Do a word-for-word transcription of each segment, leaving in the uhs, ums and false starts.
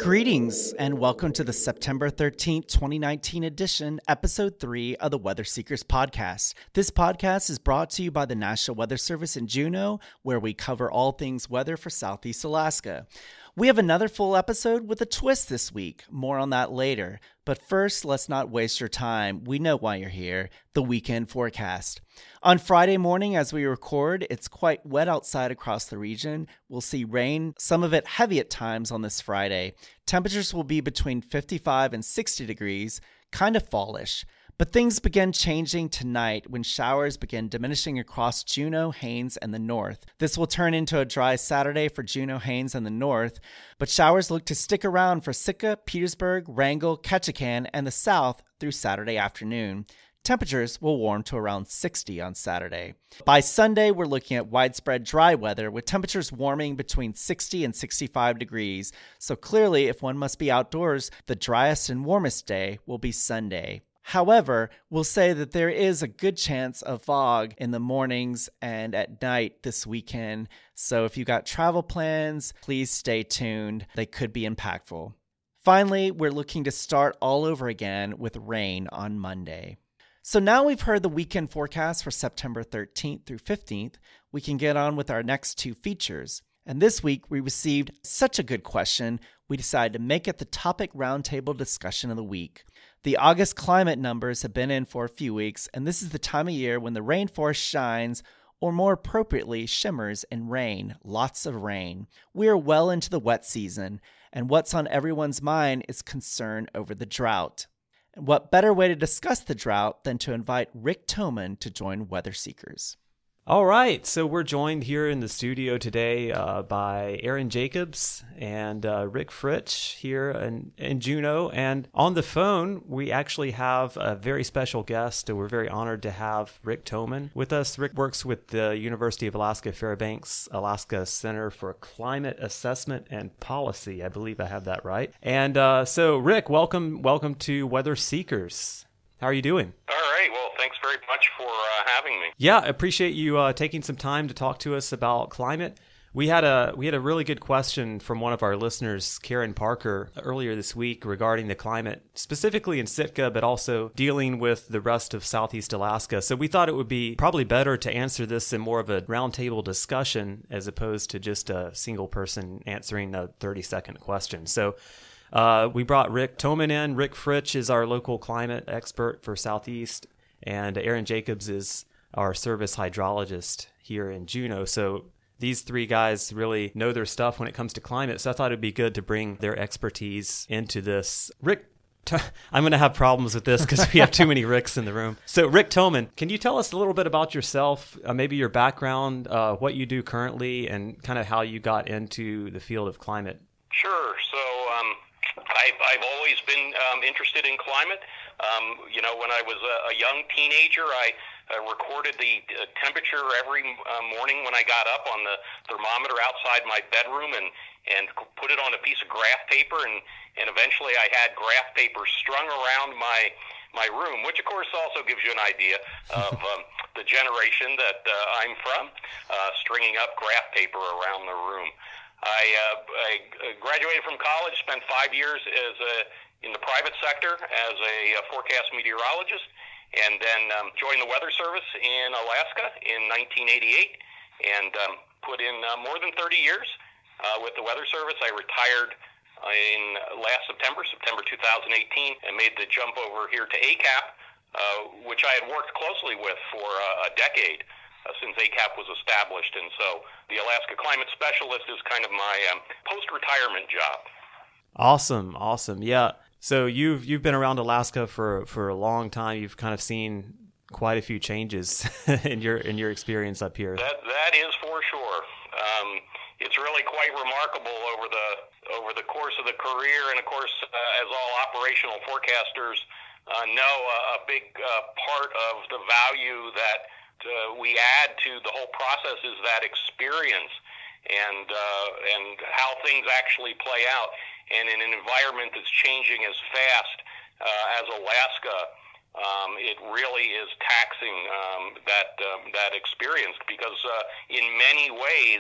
Greetings and welcome to the September thirteenth, twenty nineteen edition, episode three of the Weather Seekers podcast. This podcast is brought to you by the National Weather Service in Juneau, where we cover all things weather for Southeast Alaska. We have another full episode with a twist this week. More on that later. But first, let's not waste your time. We know why you're here. The weekend forecast. On Friday morning, as we record, it's quite wet outside across the region. We'll see rain, some of it heavy at times on this Friday. Temperatures will be between fifty-five and sixty degrees, kind of fallish. But things begin changing tonight when showers begin diminishing across Juneau, Haines, and the north. This will turn into a dry Saturday for Juneau, Haines, and the north, but showers look to stick around for Sitka, Petersburg, Wrangell, Ketchikan, and the south through Saturday afternoon. Temperatures will warm to around sixty on Saturday. By Sunday, we're looking at widespread dry weather with temperatures warming between sixty and sixty-five degrees. So clearly, if one must be outdoors, the driest and warmest day will be Sunday. However, we'll say that there is a good chance of fog in the mornings and at night this weekend. So if you got travel plans, please stay tuned. They could be impactful. Finally, we're looking to start all over again with rain on Monday. So now we've heard the weekend forecast for September thirteenth through fifteenth, we can get on with our next two features. And this week we received such a good question, we decided to make it the topic roundtable discussion of the week. The August climate numbers have been in for a few weeks, and this is the time of year when the rainforest shines, or more appropriately, shimmers in rain, lots of rain. We are well into the wet season, and what's on everyone's mind is concern over the drought. And what better way to discuss the drought than to invite Rick Thoman to join Weather Seekers? All right, so we're joined here in the studio today uh, by Aaron Jacobs and uh, Rick Fritch here in, in Juneau. And on the phone, we actually have a very special guest. We're very honored to have Rick Thoman with us. Rick works with the University of Alaska Fairbanks Alaska Center for Climate Assessment and Policy. I believe I have that right. And uh, so, Rick, welcome, welcome to Weather Seekers. How are you doing? All right. Well, thanks very much for uh, having me. Yeah, I appreciate you uh, taking some time to talk to us about climate. We had a we had a really good question from one of our listeners, Karen Parker, earlier this week regarding the climate, specifically in Sitka, but also dealing with the rest of Southeast Alaska. So we thought it would be probably better to answer this in more of a roundtable discussion as opposed to just a single person answering a thirty-second question. So Uh, we brought Rick Thoman in. Rick Fritch is our local climate expert for Southeast, and Aaron Jacobs is our service hydrologist here in Juneau. So these three guys really know their stuff when it comes to climate, so I thought it'd be good to bring their expertise into this. Rick, t- I'm going to have problems with this because we have too many Ricks in the room. So Rick Thoman, can you tell us a little bit about yourself, uh, maybe your background, uh, what you do currently, and kind of how you got into the field of climate? Sure. So, um, I've, I've always been um, interested in climate. Um, you know, when I was a, a young teenager, I uh, recorded the uh, temperature every uh, morning when I got up on the thermometer outside my bedroom and, and put it on a piece of graph paper. And, and eventually I had graph paper strung around my my room, which of course also gives you an idea of um, the generation that uh, I'm from, uh, stringing up graph paper around the room. I, uh, I graduated from college, spent five years as a, in the private sector as a, a forecast meteorologist, and then um, joined the Weather Service in Alaska in nineteen eighty-eight, and um, put in uh, more than thirty years uh, with the Weather Service. I retired uh, in last September, September two thousand eighteen, and made the jump over here to A C A P, uh, which I had worked closely with for uh, a decade. Uh, since A C A P was established, and so the Alaska Climate Specialist is kind of my um, post-retirement job. Awesome, awesome, yeah. So you've you've been around Alaska for, for a long time. You've kind of seen quite a few changes in your in your experience up here. That that is for sure. Um, it's really quite remarkable over the over the course of the career, and of course, uh, as all operational forecasters uh, know, uh, a big uh, part of the value that Uh, we add to the whole process is that experience and uh, and how things actually play out. And in an environment that's changing as fast uh, as Alaska, um, it really is taxing um, that um, that experience because uh, in many ways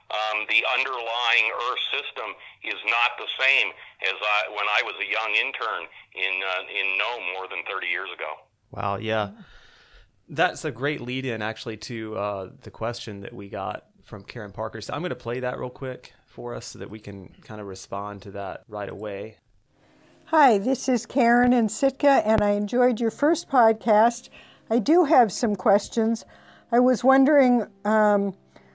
um, the underlying Earth system is not the same as I, when I was a young intern in uh, in Nome more than thirty years ago. Wow, yeah. That's a great lead-in, actually, to uh, the question that we got from Karen Parker. So I'm going to play that real quick for us so that we can kind of respond to that right away. Hi, this is Karen in Sitka, and I enjoyed your first podcast. I do have some questions. I was wondering um,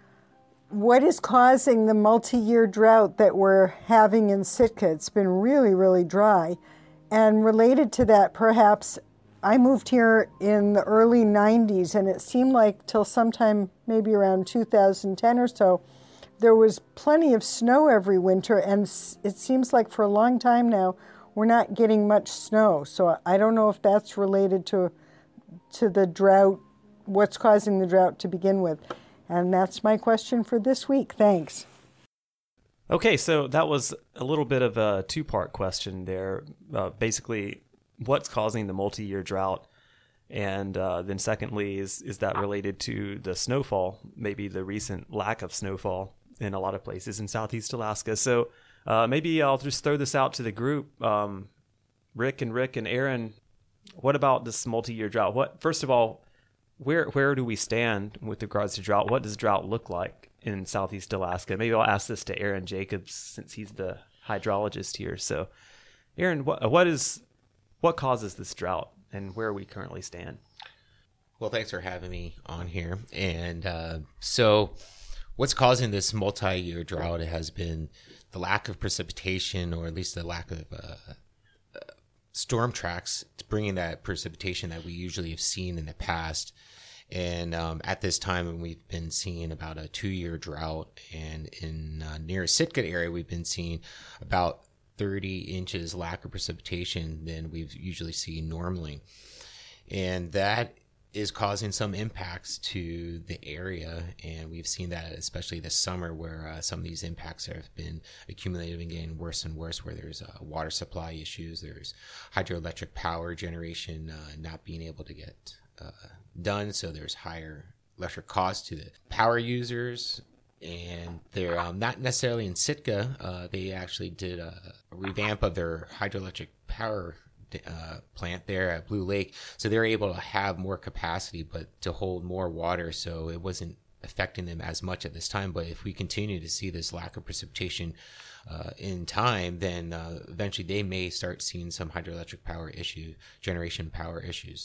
what is causing the multi-year drought that we're having in Sitka? It's been really, really dry. And related to that, perhaps, I moved here in the early nineties, and it seemed like till sometime maybe around two thousand ten or so, there was plenty of snow every winter, and it seems like for a long time now, we're not getting much snow. So I don't know if that's related to to the drought, what's causing the drought to begin with. And that's my question for this week. Thanks. Okay, so that was a little bit of a two-part question there. Uh, basically, what's causing the multi-year drought? And uh, then secondly, is is that related to the snowfall, maybe the recent lack of snowfall in a lot of places in Southeast Alaska? So uh, maybe I'll just throw this out to the group. Um, Rick and Rick and Aaron, what about this multi-year drought? What, first of all, where where do we stand with regards to drought? What does drought look like in Southeast Alaska? Maybe I'll ask this to Aaron Jacobs since he's the hydrologist here. So, Aaron, what what is what causes this drought, and where we currently stand? Well, thanks for having me on here. And uh, so, what's causing this multi-year drought has been the lack of precipitation, or at least the lack of uh, storm tracks, bringing that precipitation that we usually have seen in the past. And um, at this time, we've been seeing about a two-year drought, and in uh, near Sitka area, we've been seeing about thirty inches lack of precipitation than we've usually seen normally. And that is causing some impacts to the area, and we've seen that especially this summer, where uh, some of these impacts have been accumulating and getting worse and worse, where there's uh, water supply issues, there's hydroelectric power generation uh, not being able to get uh, done, so there's higher electric costs to the power users. And they're um, not necessarily in Sitka. Uh, they actually did a, a revamp of their hydroelectric power uh, plant there at Blue Lake. So they're able to have more capacity, but to hold more water. So it wasn't affecting them as much at this time. But if we continue to see this lack of precipitation uh, in time, then uh, eventually they may start seeing some hydroelectric power issue, generation power issues.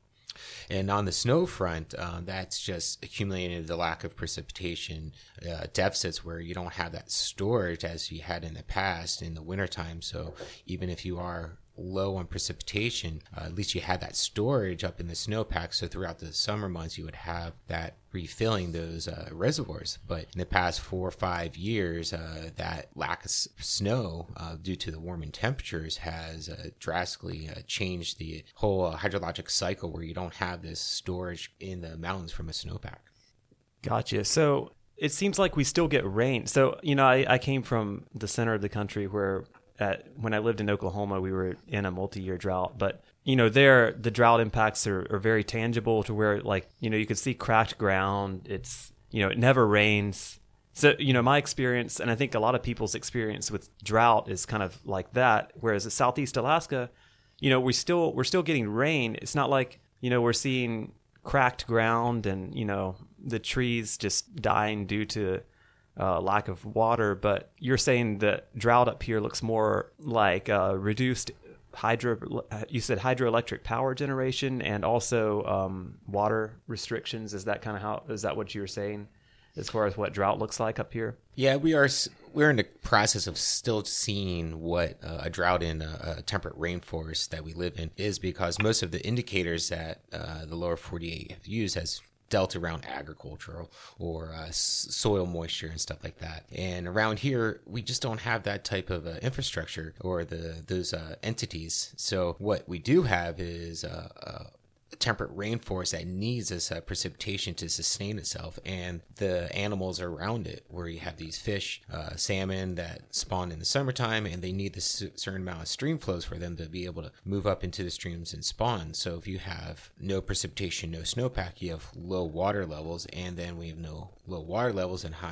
And on the snow front, uh, that's just accumulated the lack of precipitation uh, deficits, where you don't have that storage as you had in the past in the wintertime. So even if you are low on precipitation, uh, at least you had that storage up in the snowpack. So throughout the summer months, you would have that refilling those uh, reservoirs. But in the past four or five years, uh, that lack of s- snow uh, due to the warming temperatures has uh, drastically uh, changed the whole uh, hydrologic cycle, where you don't have this storage in the mountains from a snowpack. Gotcha. So it seems like we still get rain. So, you know, I, I came from the center of the country where At, when I lived in Oklahoma, we were in a multi-year drought. But, you know, there, the drought impacts are, are very tangible, to where, like, you know, you could see cracked ground. It's, you know, it never rains. So, you know, my experience, and I think a lot of people's experience with drought is kind of like that. Whereas at Southeast Alaska, you know, we still, we're still getting rain. It's not like, you know, we're seeing cracked ground and, you know, the trees just dying due to Uh, lack of water. But you're saying that drought up here looks more like uh, reduced hydro, you said hydroelectric power generation, and also um, water restrictions. Is that kind of how, is that what you were saying as far as what drought looks like up here? Yeah, we are, we're in the process of still seeing what uh, a drought in a, a temperate rainforest that we live in is, because most of the indicators that uh, the lower forty-eight have used has dealt around agricultural or uh, soil moisture and stuff like that. And around here, we just don't have that type of uh, infrastructure or the those uh, entities. So what we do have is uh, uh, a temperate rainforest that needs this uh, precipitation to sustain itself, and the animals around it, where you have these fish, uh, salmon that spawn in the summertime, and they need this certain amount of stream flows for them to be able to move up into the streams and spawn. So if you have no precipitation, no snowpack, you have low water levels, and then we have no low water levels and high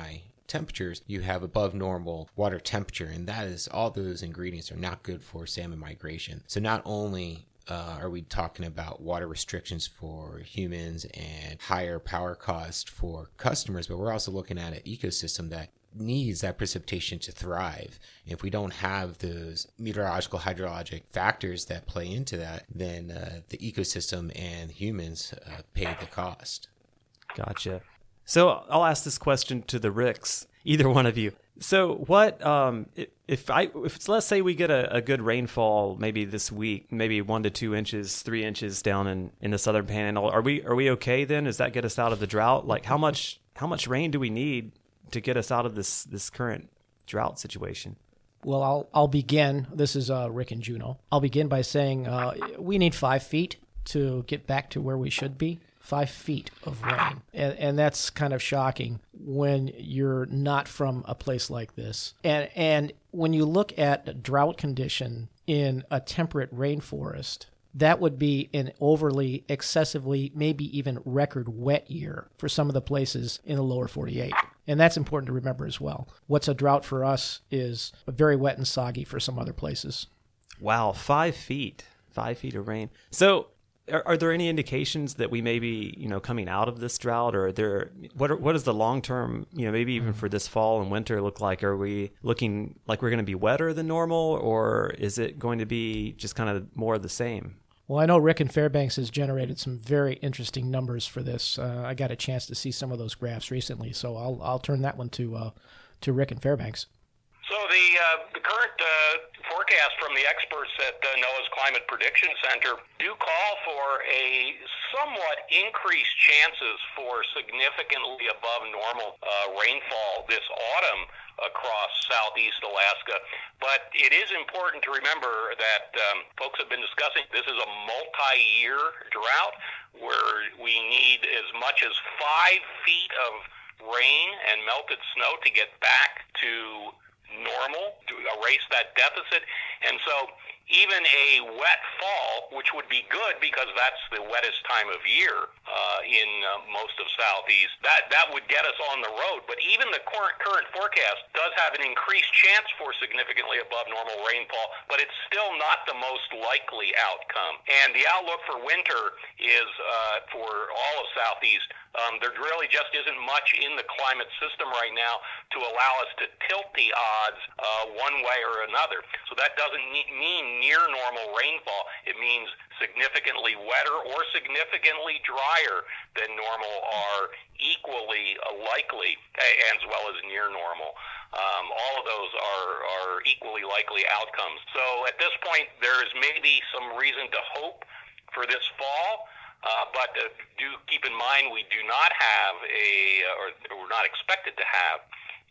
temperatures, you have above normal water temperature, and that is all those ingredients are not good for salmon migration. So not only uh, are we talking about water restrictions for humans and higher power cost for customers, but we're also looking at an ecosystem that needs that precipitation to thrive. If we don't have those meteorological hydrologic factors that play into that, then uh, the ecosystem and humans uh, pay the cost. Gotcha. So I'll ask this question to the Ricks, either one of you. So what um, if I if let's say we get a, a good rainfall maybe this week, maybe one to two inches, three inches down in, in the southern panhandle, are we are we okay then? Does that get us out of the drought? Like how much how much rain do we need to get us out of this this current drought situation? Well, I'll I'll begin. This is uh, Rick and Juneau. I'll begin by saying uh, we need five feet to get back to where we should be. Five feet of rain, and and that's kind of shocking when you're not from a place like this. And and when you look at drought condition in a temperate rainforest, that would be an overly, excessively, maybe even record wet year for some of the places in the lower forty-eight. And that's important to remember as well. What's a drought for us is very wet and soggy for some other places. Wow, five feet, five feet of rain. So are, are there any indications that we may be, you know, coming out of this drought, or are there, what are, what does the long term, you know, maybe even for this fall and winter look like? Are we looking like we're going to be wetter than normal, or is it going to be just kind of more of the same? Well, I know Rick in Fairbanks has generated some very interesting numbers for this. Uh, I got a chance to see some of those graphs recently, so I'll I'll turn that one to uh, to Rick in Fairbanks. So the uh, the current uh, forecast from the experts at uh, NOAA's Climate Prediction Center do call for a somewhat increased chances for significantly above normal uh, rainfall this autumn across southeast Alaska. But it is important to remember that um, folks have been discussing this is a multi-year drought where we need as much as five feet of rain and melted snow to get back to normal, to erase that deficit. And so even a wet fall, which would be good because that's the wettest time of year uh, in uh, most of Southeast, that, that would get us on the road. But even the current, current forecast does have an increased chance for significantly above normal rainfall, but it's still not the most likely outcome. And the outlook for winter is uh, for all of Southeast. Um, there really just isn't much in the climate system right now to allow us to tilt the odds uh, one way or another. So that doesn't mean near normal rainfall. It means significantly wetter or significantly drier than normal are equally likely, as well as near normal. Um, all of those are, are equally likely outcomes. So at this point, there's maybe some reason to hope for this fall. Uh, but uh, do keep in mind we do not have a, or we're not expected to have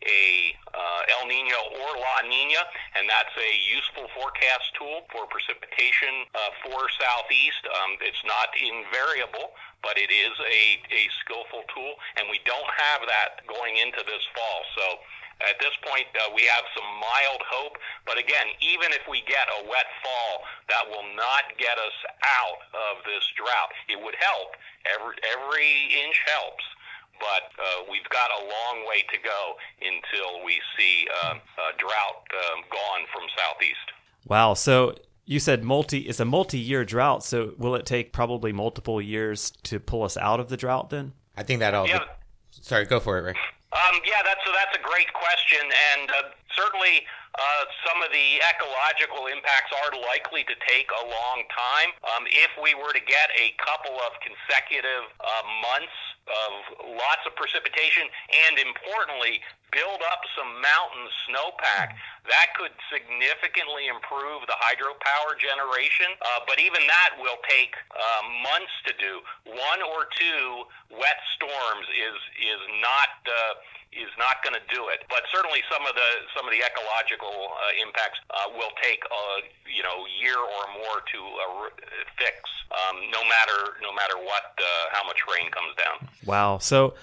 a uh, El Nino or La Nina, and that's a useful forecast tool for precipitation uh, for Southeast. Um, it's not invariable, but it is a, a skillful tool, and we don't have that going into this fall. So at this point, uh, we have some mild hope, but again, even if we get a wet fall, that will not get us out of this drought. It would help. Every, every inch helps, but uh, we've got a long way to go until we see uh, a drought um, gone from Southeast. Wow. So you said multi it's a multi-year drought, so will it take probably multiple years to pull us out of the drought then? I think that'll... Yeah. Sorry, go for it, Rick. Um, yeah, that's so that's a great question, and uh, certainly uh, some of the ecological impacts are likely to take a long time. Um, if we were to get a couple of consecutive uh, months of lots of precipitation, and importantly, build up some mountain snowpack, that could significantly improve the hydropower generation. Uh, but even that will take uh, months to do. One or two wet storms is is not uh, is not going to do it. But certainly some of the some of the ecological uh, impacts uh, will take a you know year or more to uh, fix. Um, no matter no matter what uh, how much rain comes down. Wow. So.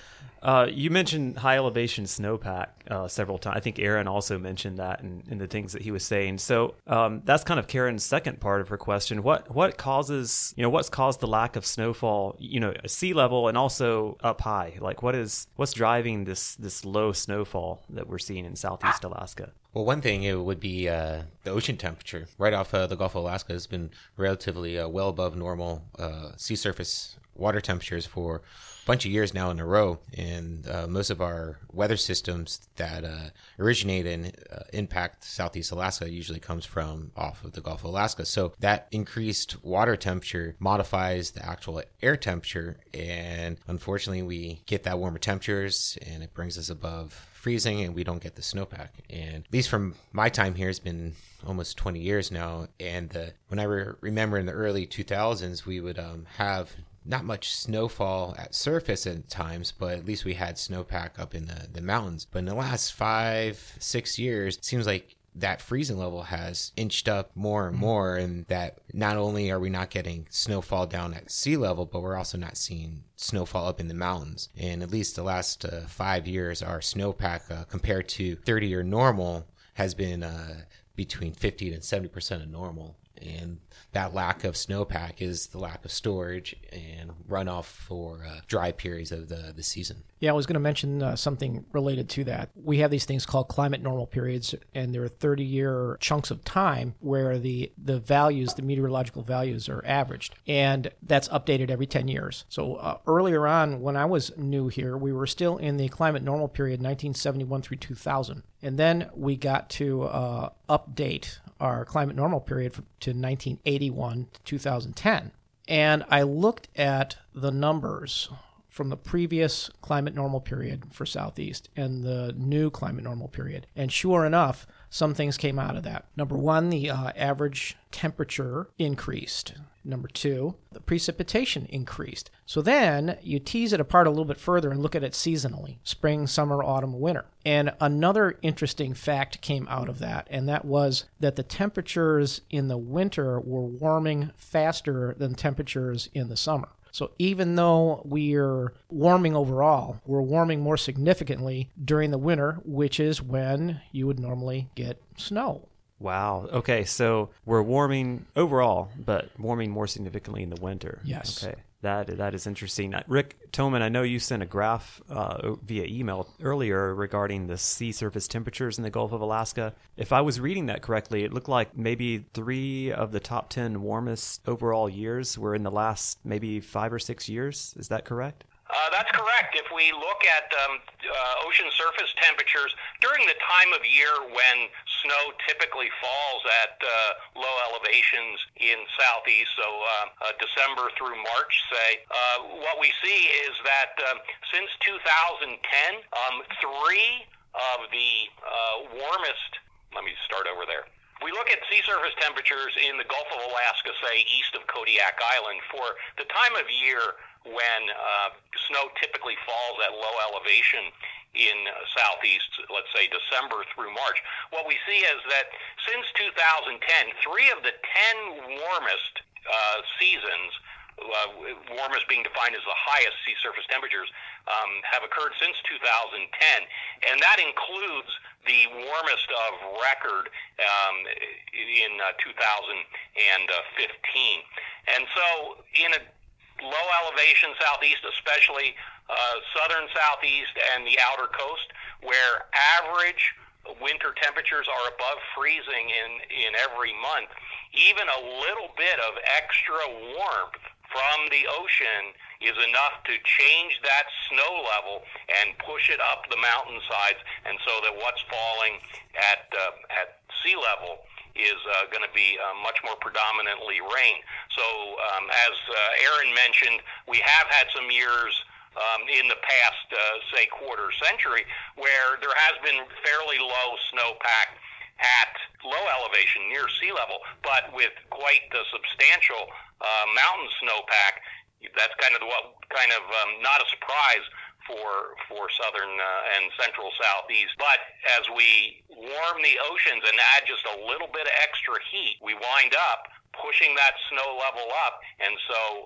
Uh, you mentioned high elevation snowpack uh, several times. I think Aaron also mentioned that in, in the things that he was saying. So um, that's kind of Karen's second part of her question. What what causes, you know, what's caused the lack of snowfall, you know, sea level and also up high? Like what is what's driving this this low snowfall that we're seeing in Southeast Alaska? Well, one thing it would be uh, the ocean temperature. Right off uh, the Gulf of Alaska has been relatively uh, well above normal uh, sea surface water temperatures for a bunch of years now in a row. And uh, most of our weather systems that uh, originate and uh, impact Southeast Alaska usually comes from off of the Gulf of Alaska. So that increased water temperature modifies the actual air temperature. And unfortunately, we get that warmer temperatures and it brings us above freezing and we don't get the snowpack. And at least from my time here, it's been almost twenty years now. And the, when I re- remember in the early two thousands, we would um, have not much snowfall at surface at times, but at least we had snowpack up in the, the mountains. But in the last five, six years, it seems like that freezing level has inched up more and more, and that not only are we not getting snowfall down at sea level, but we're also not seeing snowfall up in the mountains. And at least the last uh, five years, our snowpack uh, compared to thirty year normal has been uh, between fifty and seventy percent of normal. And that lack of snowpack is the lack of storage and runoff for uh, dry periods of the, the season. Yeah, I was going to mention uh, something related to that. We have these things called climate normal periods, and there are thirty-year chunks of time where the, the values, the meteorological values are averaged, and that's updated every ten years. So uh, earlier on, when I was new here, we were still in the climate normal period, nineteen seventy-one through two thousand. And then we got to uh, update our climate normal period to nineteen eighty-one to two thousand ten. And I looked at the numbers from the previous climate normal period for Southeast and the new climate normal period. And sure enough, some things came out of that. Number one, the uh, average temperature increased. Number two, the precipitation increased. So then you tease it apart a little bit further and look at it seasonally, spring, summer, autumn, winter. And another interesting fact came out of that, and that was that the temperatures in the winter were warming faster than temperatures in the summer. So even though we're warming overall, we're warming more significantly during the winter, which is when you would normally get snow. Wow. Okay, so we're warming overall, but warming more significantly in the winter. Yes. Okay. That that is interesting. Rick Toman, I know you sent a graph uh, via email earlier regarding the sea surface temperatures in the Gulf of Alaska. If I was reading that correctly, it looked like maybe three of the top ten warmest overall years were in the last maybe five or six years. Is that correct? Uh, that's correct. If we look at um, uh, ocean surface temperatures during the time of year when snow typically falls at uh, low elevations in Southeast, so uh, uh, December through March, say, uh, what we see is that um, since two thousand ten, um, three of the uh, warmest, let me start over there. We look at sea surface temperatures in the Gulf of Alaska, say, east of Kodiak Island, for the time of year when uh, snow typically falls at low elevation in uh, Southeast, let's say December through March. What we see is that since two thousand ten, three of the ten warmest uh, seasons, uh, warmest being defined as the highest sea surface temperatures, um, have occurred since two thousand ten, and that includes the warmest of record um, in uh, two thousand fifteen. And so in a low elevation Southeast, especially uh, southern Southeast and the outer coast, where average winter temperatures are above freezing in, in every month, even a little bit of extra warmth from the ocean is enough to change that snow level and push it up the mountainsides, and so that what's falling at uh, at sea level is uh, going to be uh, much more predominantly rain. So um, as uh, Aaron mentioned, we have had some years um, in the past, uh, say, quarter century, where there has been fairly low snowpack at low elevation near sea level, but with quite the substantial uh, mountain snowpack. That's kind of what kind of um, not a surprise for for southern uh, and central Southeast. But as we warm the oceans and add just a little bit of extra heat, we wind up pushing that snow level up, and so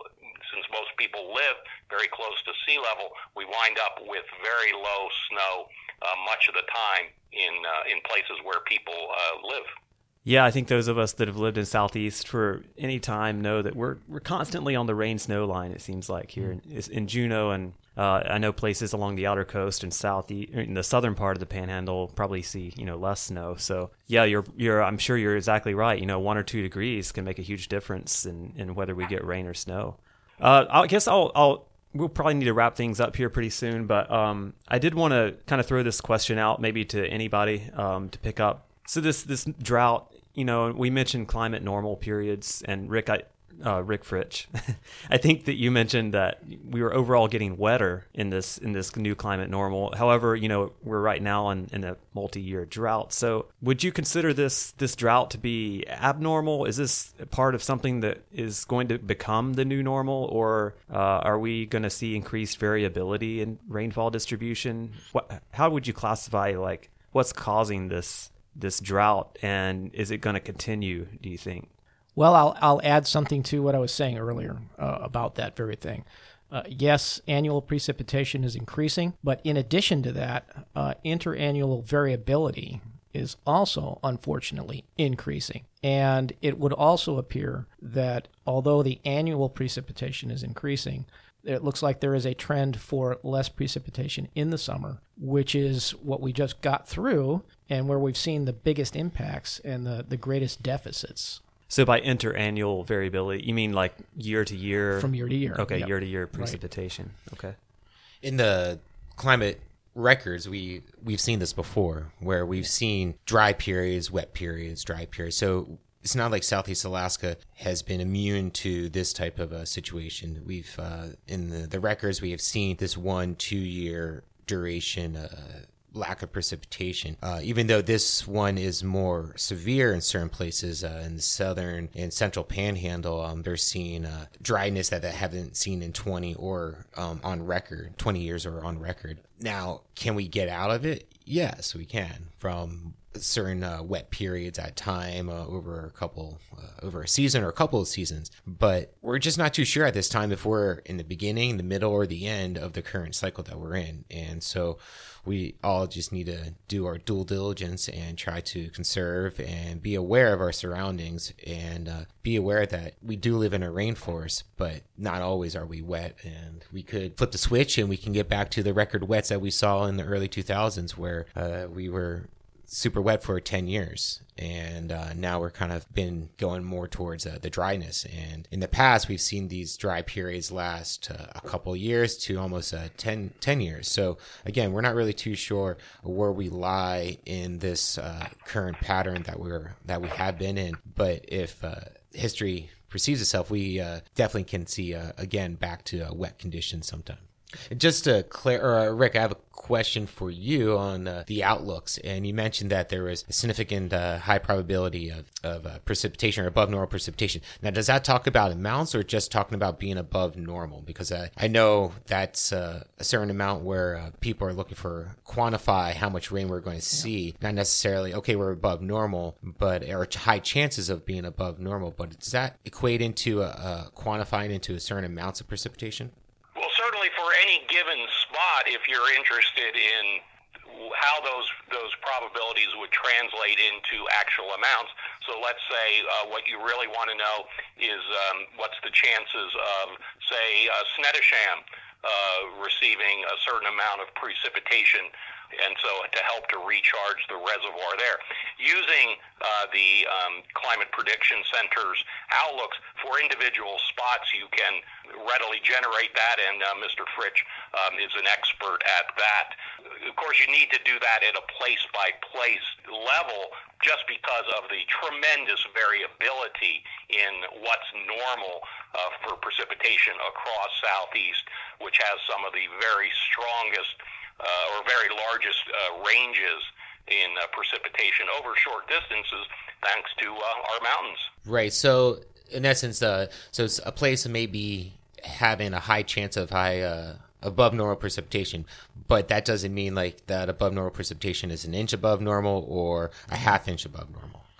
since most people live very close to sea level, we wind up with very low snow uh, much of the time in uh, in places where people uh, live. Yeah, I think those of us that have lived in Southeast for any time know that we're we're constantly on the rain-snow line, it seems like, here in, in Juneau. And uh, I know places along the outer coast and south, in the southern part of the Panhandle probably see, you know, less snow. So, yeah, you're you're I'm sure you're exactly right. You know, one or two degrees can make a huge difference in, in whether we get rain or snow. Uh, I guess I'll, I'll we'll probably need to wrap things up here pretty soon, but um, I did want to kind of throw this question out maybe to anybody um, to pick up. So this this drought, you know, we mentioned climate normal periods, and Rick, I, uh, Rick Fritch, I think that you mentioned that we were overall getting wetter in this in this new climate normal. However, you know, we're right now in, in a multi-year drought. So would you consider this this drought to be abnormal? Is this part of something that is going to become the new normal, or uh, are we going to see increased variability in rainfall distribution? What, how would you classify, like, what's causing this this drought, and is it going to continue, do you think? Well, I'll I'll add something to what I was saying earlier uh, about that very thing. Uh, yes, annual precipitation is increasing, but in addition to that, uh, interannual variability is also, unfortunately, increasing. And it would also appear that although the annual precipitation is increasing, it looks like there is a trend for less precipitation in the summer, which is what we just got through and where we've seen the biggest impacts and the, the greatest deficits. So by interannual variability, you mean like year to year? From year to year. Okay, yep. year to year precipitation. Right. Okay. In the climate records, we, we've seen this before, where we've seen dry periods, wet periods, dry periods. So it's not like Southeast Alaska has been immune to this type of a situation. We've, uh, in the, the records, we have seen this one, two year duration uh, lack of precipitation. Uh, even though this one is more severe in certain places uh, in the southern and central panhandle, um, they're seeing uh, dryness that they haven't seen in twenty or um, on record, twenty years or on record. Now, can we get out of it? Yes, we can, from certain uh, wet periods at time uh, over a couple uh, over a season or a couple of seasons, but we're just not too sure at this time if we're in the beginning, the middle, or the end of the current cycle that we're in. And so we all just need to do our due diligence and try to conserve and be aware of our surroundings, and uh, be aware that we do live in a rainforest, but not always are we wet. And we could flip the switch and we can get back to the record wets that we saw in the early two thousands, where uh, we were super wet for ten years, and uh, now we're kind of been going more towards uh, the dryness. And in the past, we've seen these dry periods last uh, a couple years to almost uh, ten, ten years. So again, we're not really too sure where we lie in this uh, current pattern that we're that we have been in. But if uh, history perceives itself, we uh, definitely can see uh, again back to uh, wet conditions sometime. Just to clear, or, uh, Rick, I have a question for you on uh, the outlooks. And you mentioned that there was a significant uh, high probability of, of uh, precipitation or above normal precipitation. Now, does that talk about amounts or just talking about being above normal? Because I, I know that's uh, a certain amount where uh, people are looking for quantify how much rain we're going to see. Yeah. Not necessarily, okay, we're above normal, but or high chances of being above normal. But does that equate into a, a quantifying into a certain amounts of precipitation? Well, certainly for any given spot, if you're interested in how those those probabilities would translate into actual amounts. So let's say uh, what you really want to know is um, what's the chances of, say, uh, Snettisham uh, receiving a certain amount of precipitation, and so to help to recharge the reservoir there. Using uh, the um, Climate Prediction Center's outlooks for individual spots, you can readily generate that, and uh, Mister Fritch um, is an expert at that. Of course, you need to do that at a place-by-place level just because of the tremendous variability in what's normal uh, for precipitation across Southeast, which has some of the very strongest Uh, or very largest uh, ranges in uh, precipitation over short distances, thanks to uh, our mountains. Right. So, in essence, uh, so it's a place may be having a high chance of high uh, above normal precipitation, but that doesn't mean like that above normal precipitation is an inch above normal or a half inch above normal. Correct?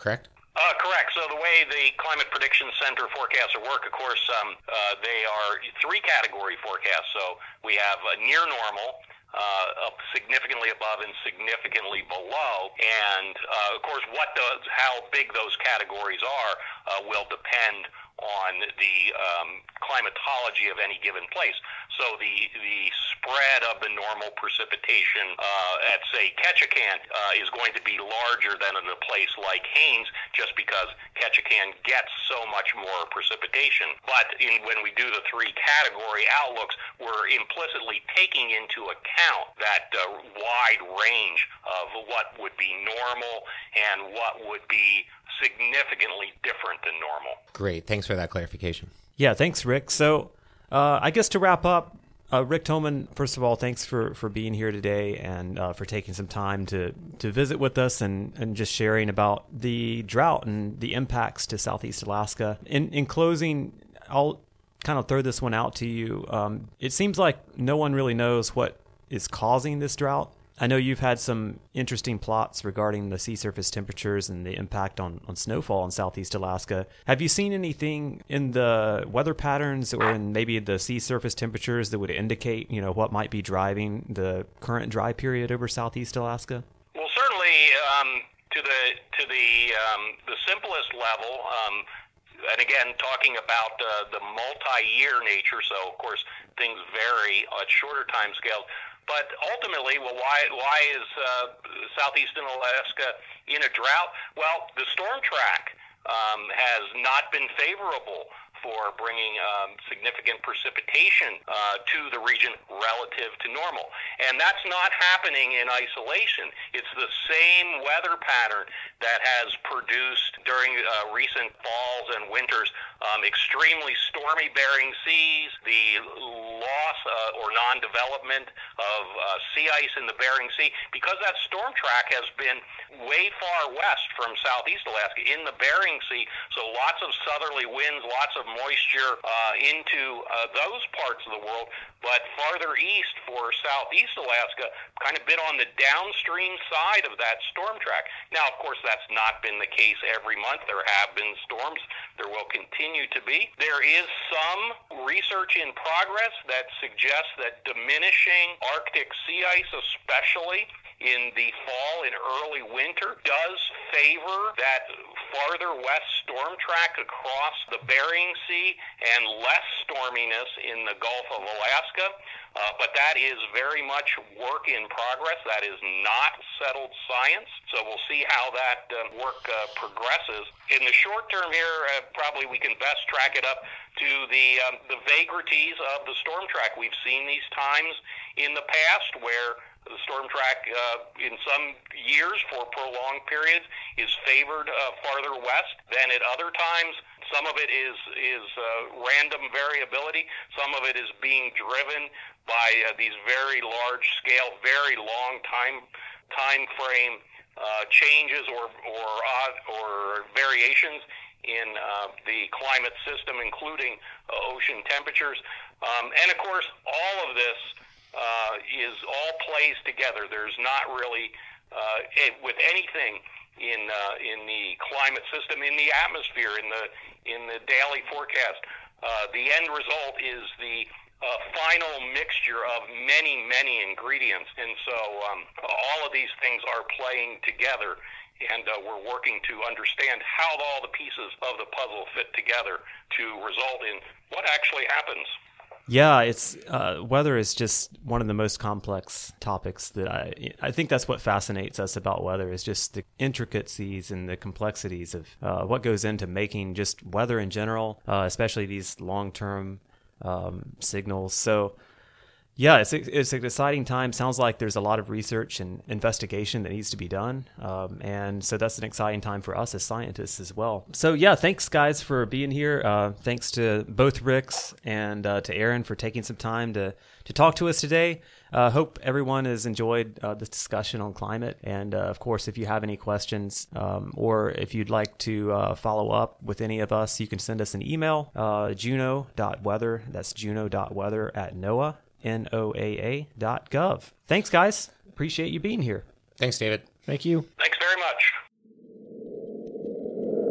Uh, correct. So the way the Climate Prediction Center forecasts work, of course, um, uh, they are three category forecasts. So we have uh, near normal, uh, up significantly above and significantly below. And uh, of course, what does, how big those categories are uh, will depend on the um, climatology of any given place. So the the spread of the normal precipitation uh, at, say, Ketchikan uh, is going to be larger than in a place like Haines, just because Ketchikan gets so much more precipitation. But in, when we do the three category outlooks, we're implicitly taking into account that uh, wide range of what would be normal and what would be significantly different than normal. Great. Thanks for that clarification. Yeah, thanks, Rick. So uh, I guess to wrap up, uh, Rick Tolman, first of all, thanks for, for being here today and uh, for taking some time to, to visit with us and, and just sharing about the drought and the impacts to Southeast Alaska. In, in closing, I'll kind of throw this one out to you. Um, it seems like no one really knows what is causing this drought. I know you've had some interesting plots regarding the sea surface temperatures and the impact on, on snowfall in Southeast Alaska. Have you seen anything in the weather patterns or in maybe the sea surface temperatures that would indicate, you know, what might be driving the current dry period over Southeast Alaska? Well, certainly um, to the to the um, the simplest level. Um, And again, talking about uh, the multi-year nature, so of course things vary at shorter time scales. But ultimately, well, why why is uh, southeastern Alaska in a drought? Well, the storm track um, has not been favorable for bringing um, significant precipitation uh, to the region relative to normal. And that's not happening in isolation. It's the same weather pattern that has produced during uh, recent falls and winters um, extremely stormy Bering Seas, the loss uh, or non-development of uh, sea ice in the Bering Sea, because that storm track has been way far west from southeast Alaska in the Bering Sea, so lots of southerly winds, lots of moisture uh, into uh, those parts of the world, but farther east for southeast Alaska, kind of been on the downstream side of that storm track. Now, of course, that's not been the case every month. There have been storms. There will continue to be. There is some research in progress that suggests that diminishing Arctic sea ice, especially in the fall and early winter, does favor that farther west storm track across the Bering Sea and less storminess in the Gulf of Alaska. Uh, but that is very much work in progress. That is not settled science. So we'll see how that uh, work uh, progresses. In the short term here, uh, probably we can best track it up to the um, the vagaries of the storm track. We've seen these times in the past where the storm track uh, in some years for prolonged periods is favored uh, farther west than at other times. Some of it is is uh, random variability. Some of it is being driven by uh, these very large scale, very long time time frame uh, changes or or odd, or variations in uh, the climate system, including uh, ocean temperatures. Um, and of course, all of this uh, is all plays together. There's not really uh, it, with anything in uh, in the climate system, in the atmosphere, in the in the daily forecast. Uh, the end result is the uh, final mixture of many, many ingredients. And so um, all of these things are playing together, and uh, we're working to understand how all the pieces of the puzzle fit together to result in what actually happens. Yeah, it's uh, weather is just one of the most complex topics that I I think that's what fascinates us about weather, is just the intricacies and the complexities of uh, what goes into making just weather in general, uh, especially these long-term um, signals. So yeah, it's it's an exciting time. Sounds like there's a lot of research and investigation that needs to be done. Um, and so that's an exciting time for us as scientists as well. So yeah, thanks guys for being here. Uh, thanks to both Ricks and uh, to Aaron for taking some time to, to talk to us today. I uh, hope everyone has enjoyed uh, this discussion on climate. And uh, of course, if you have any questions um, or if you'd like to uh, follow up with any of us, you can send us an email, uh, juno dot weather. That's juno dot weather at NOAA. N O A A dot gov. Thanks, guys. Appreciate you being here. Thanks, David. Thank you. Thanks very much.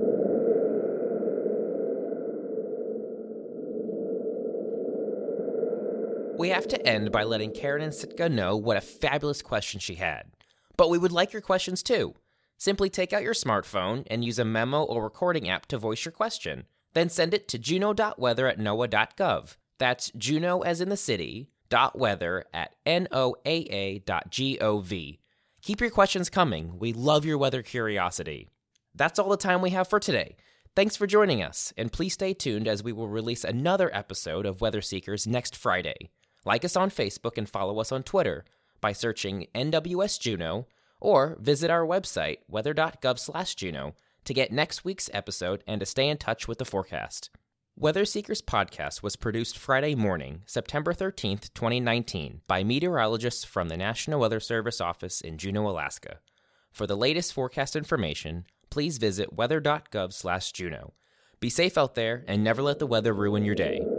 we have to end by letting Karen and Sitka know what a fabulous question she had. But we would like your questions too. Simply take out your smartphone and use a memo or recording app to voice your question. Then send it to juno dot weather at noaa dot gov. That's Juneau as in the city, dot weather at N O A A dot G O V. Keep your questions coming. We love your weather curiosity. That's all the time we have for today. Thanks for joining us, and please stay tuned as we will release another episode of Weather Seekers next Friday. Like us on Facebook and follow us on Twitter by searching N W S Juneau, or visit our website, weather dot gov slash Juneau, to get next week's episode and to stay in touch with the forecast. Weather Seekers Podcast was produced Friday morning, September thirteenth, twenty nineteen, by meteorologists from the National Weather Service office in Juneau, Alaska. For the latest forecast information, please visit weather dot gov slash Juneau. Be safe out there and never let the weather ruin your day.